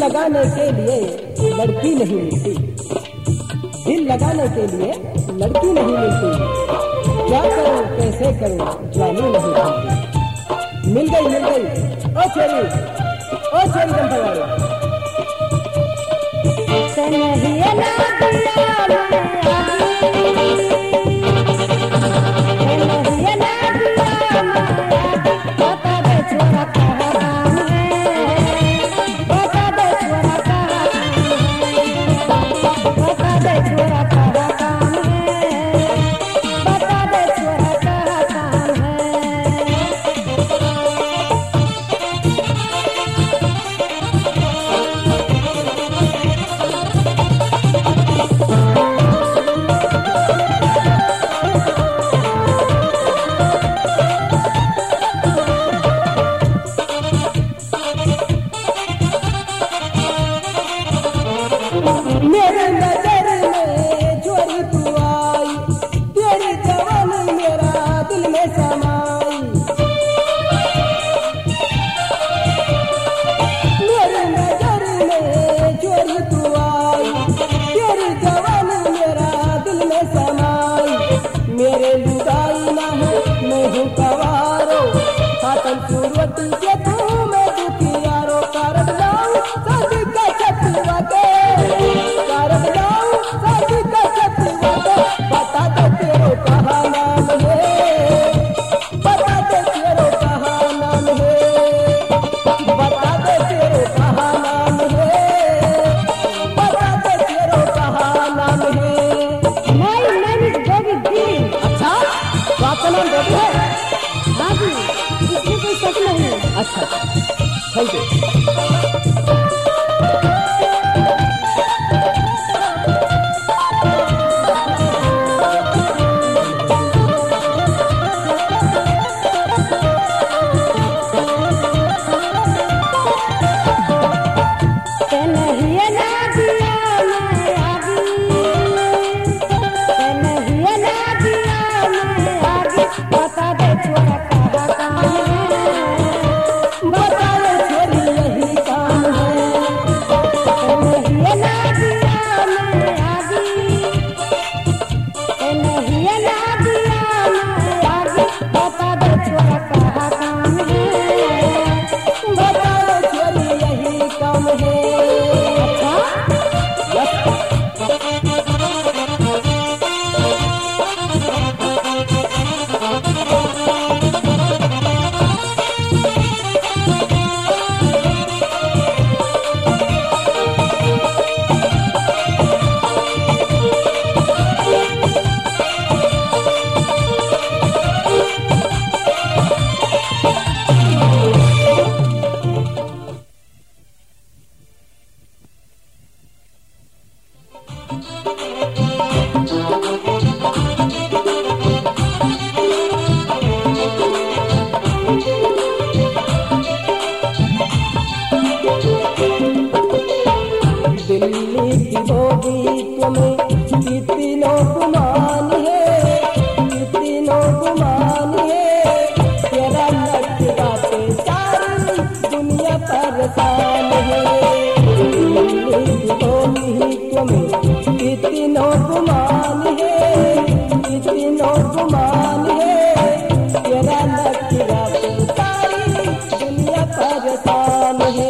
लगाने के लिए लड़की नहीं मिलती, दिल लगाने के लिए लड़की नहीं मिलती। क्या करूं कैसे करूं जानी नहीं मिलती। मिल गई ओ चेरी गंपवाड़ी। मेरे नजर में चोरी तू आई, तेरी जवानी मेरा दिल में समाई। मेरे नजर में चोरी तू आई, तेरी जवानी मेरा दिल में समाई। मेरे लुगाई ना है मैं हूँ कवारो, हाथन सूरती के तू मैं दुखियारो। कारक लाऊं शादी का छतवा के, बता दे तेरो कहा नाम है, बता दे तेरो कहा नाम है, बता दे तेरो कहा नाम है, बता दे तेरो कहा नाम है। My name is Bobby Dean। अच्छा, तो आपका नाम बॉबी है? हाँ जी, इसमें कोई शक नहीं। अच्छा, थैंक यू। दिल्ली की होगी तुम्हें कितनों गुमान है, कितनों गुमान है। तेरा नक्शा पे सारी दुनिया परेशान है। दिल्ली की होगी तुम्हें कितनों गुमान है, कितनों गुमान है। तेरा नक्शा पे सारी दुनिया परेशान है।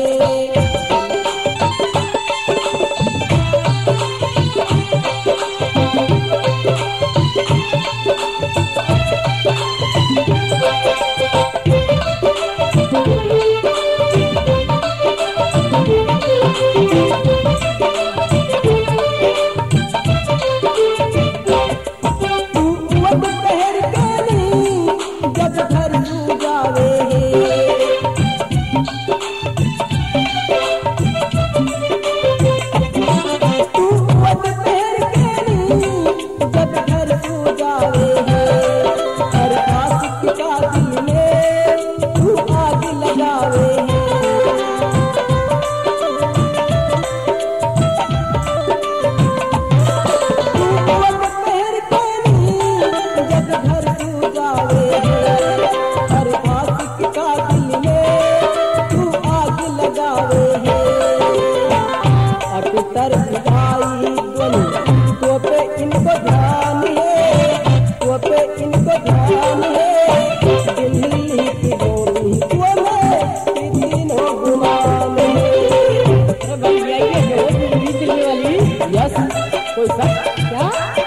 भीतर जुदाई ध्वनि तो पे इनको ध्यान है, तो पे इनको ध्यान है। दिल्ली की गोरी तो मैं तीनों गुमान है। अरे भैया ये जो दिल्ली दिल्ली वाली यस कोई शक क्या?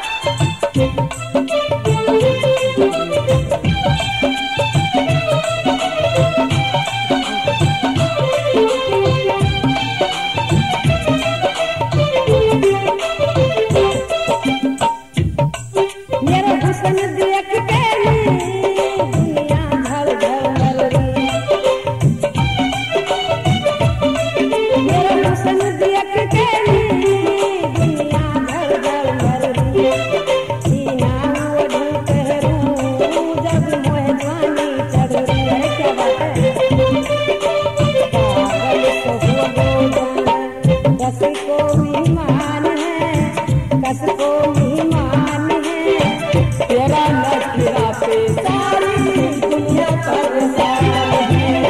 मेरा हुस्न देख के दुनिया भर भर रही। मेरा हुस्न देख के दुनिया भर भर रही। सीना ओढ़ पहरूं जब मोह जवानी चढ़ रही है। क्या बात है? पागल तो हो गया, कस को ईमान है, कस को ईमान है। तेरा नखरा पे सारी दुनिया परेशान है।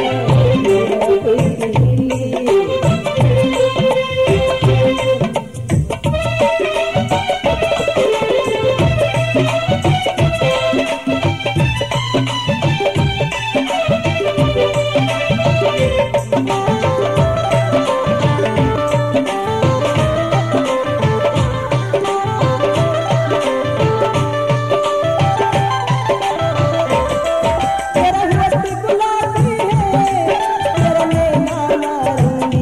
तेरा होठ गुलाबी है, तेरा नैना नारंगी।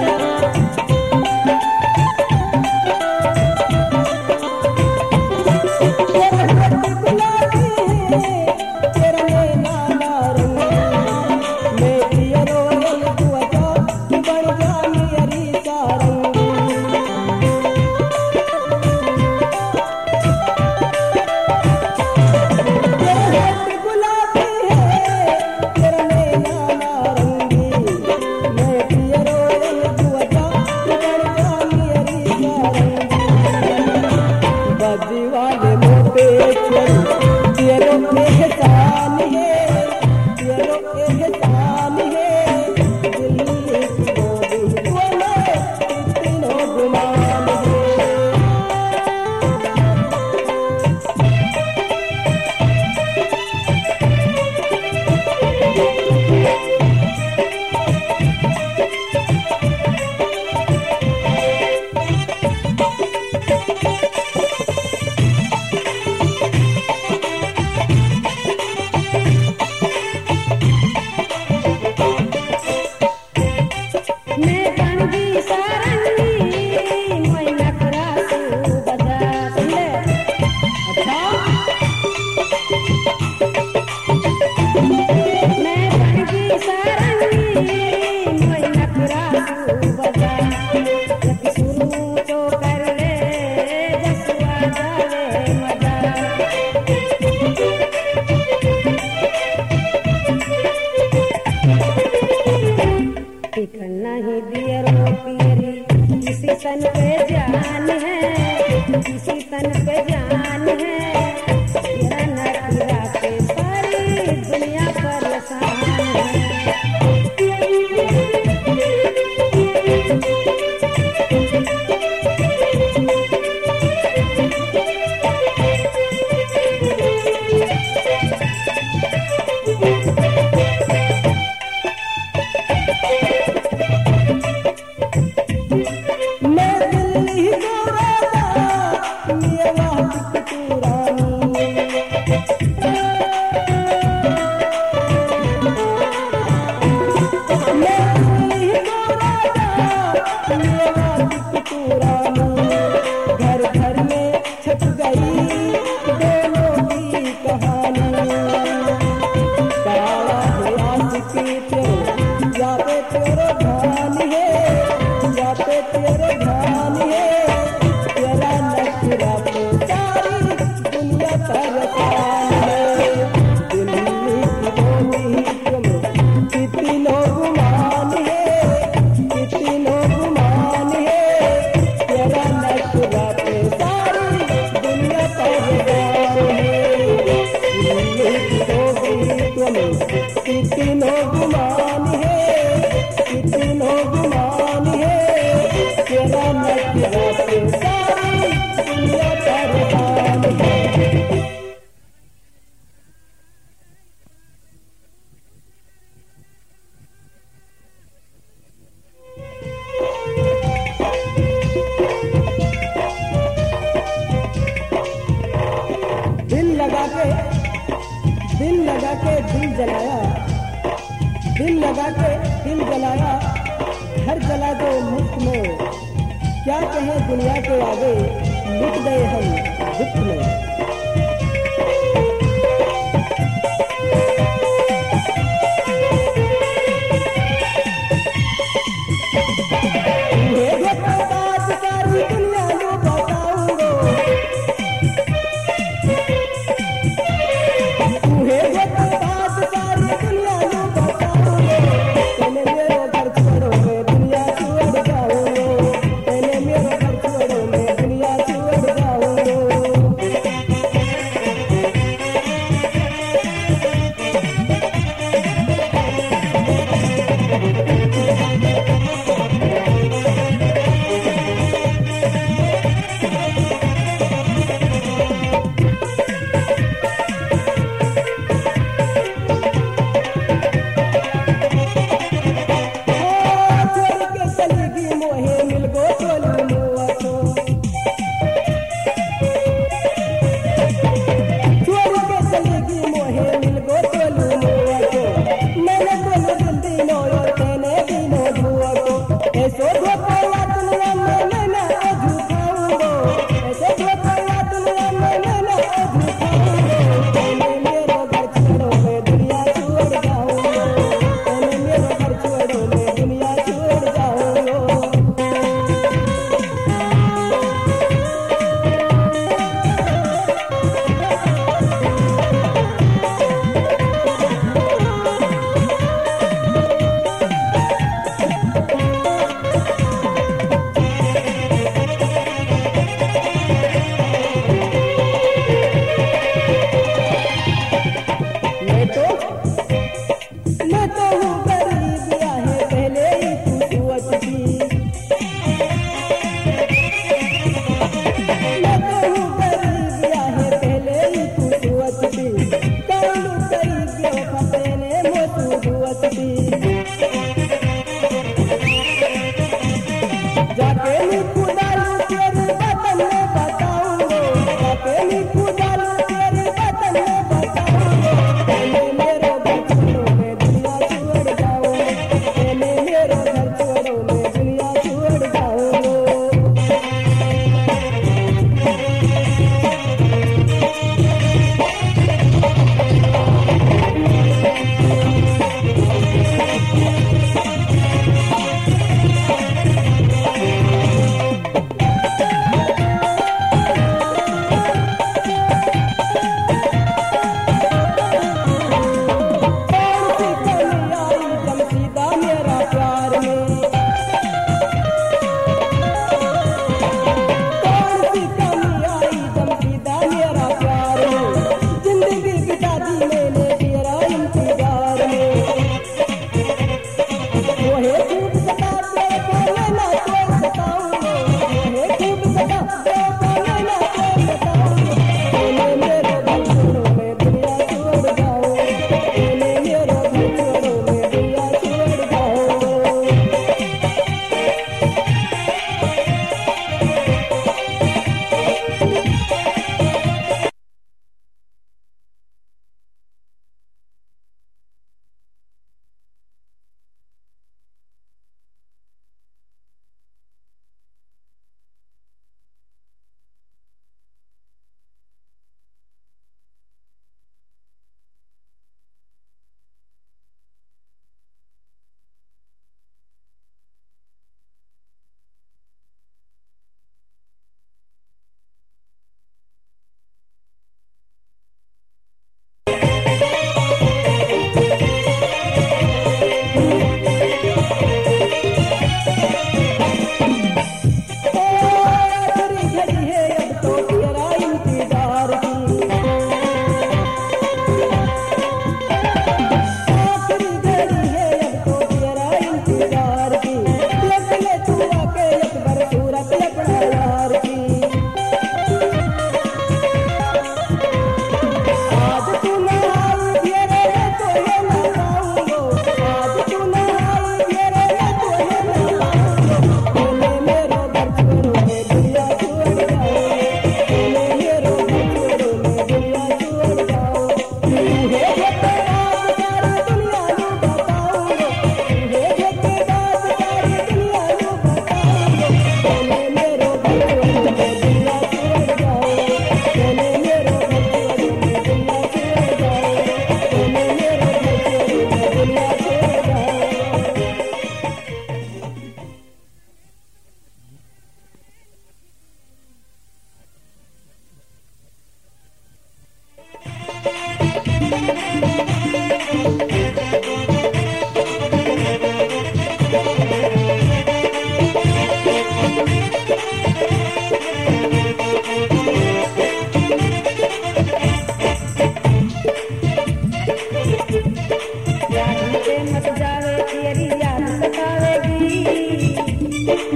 तेरा होठ गुलाबी है, तेरा नैना नारंगी। मैं पिया रोयल दुआजा, तू बन जा मेरी सारंगी। तेरा होठ गुलाबी है, तेरा नैना नारंगी। मैं पिया रोयल दुआजा, तू बन जा मेरी सारंगी। बदी वाले मोटे छोरी तेरो एहसान है, तेरो एहसान है। दिल्ली की गोरी तो मैं तीनों गुमान है। मैं बनगी सारंगी मोय नखरा तू बजा। सुन ले। अच्छा मैं बनगी सारंगी मोय नखरा तू बजा। जब शुरू तो कर ले जसवा जावे मजा। टिकन नहीं दिए रो पियरी किसी तन पे जान है, किसी तन पे जान है। तेरा नखरा पे सारी दुनिया परेशान है। मैं दिल्ली को राजा, ये वाहिद तू रानी। मैं दिल्ली को राजा, ये वाहिद तू रानी। घर घर में छप गई दोनों की कहानी। काला है आशिकी तेरे, या पे तेरे ध्यान है, या पे तेरे ध्यान है। तेरा नखरा पे सारी दुनिया परेशान है। दिल्ली की गोरी तुम्हें कितनों गुमान है, कितनों गुमान है। तेरा नखरा पे सारी दुनिया परेशान है। दिल्ली की गोरी तुम्हें कितनों गुमान है, कितनों गुमान है। तेरा लगा के दिल जलाया, दिल लगा के दिल जलाया, घर जला दो मुफ्त में। क्या कहें दुनिया के आगे, लुट गए हम गुप्त में।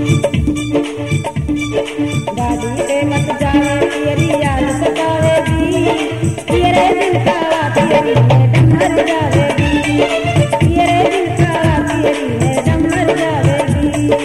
गाड़ी पे मत जावे तेरी याद सतावेगी, तेरे दिल का तेरी मैडम मर जावेगी, तेरे दिल का तेरी मैडम मर जावेगी।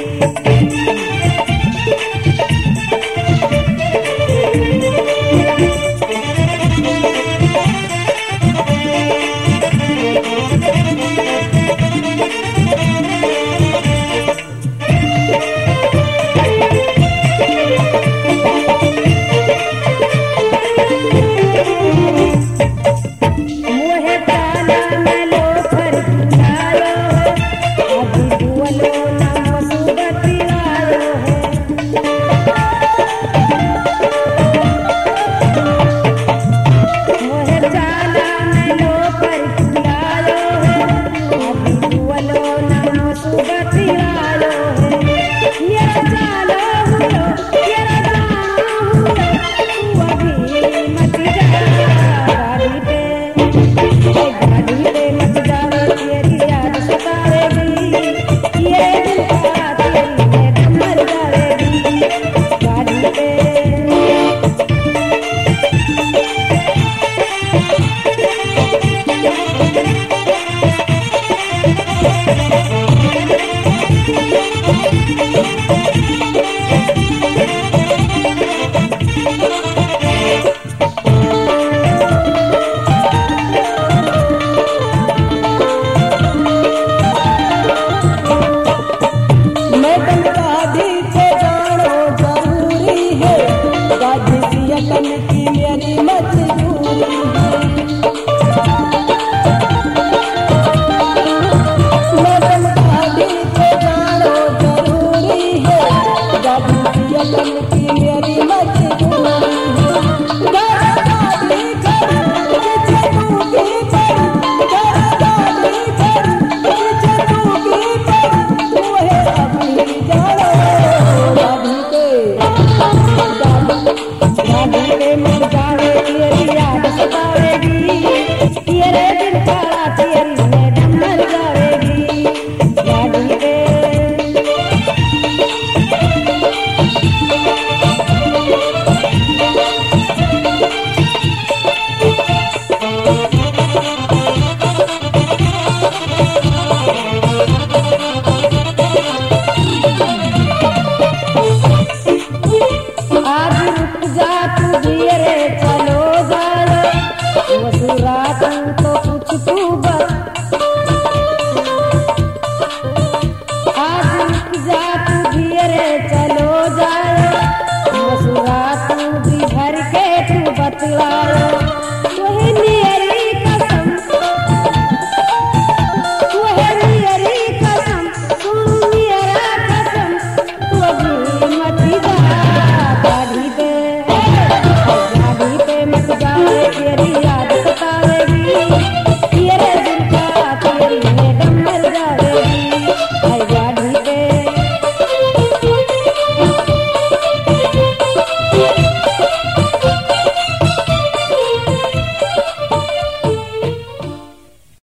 बतलाओ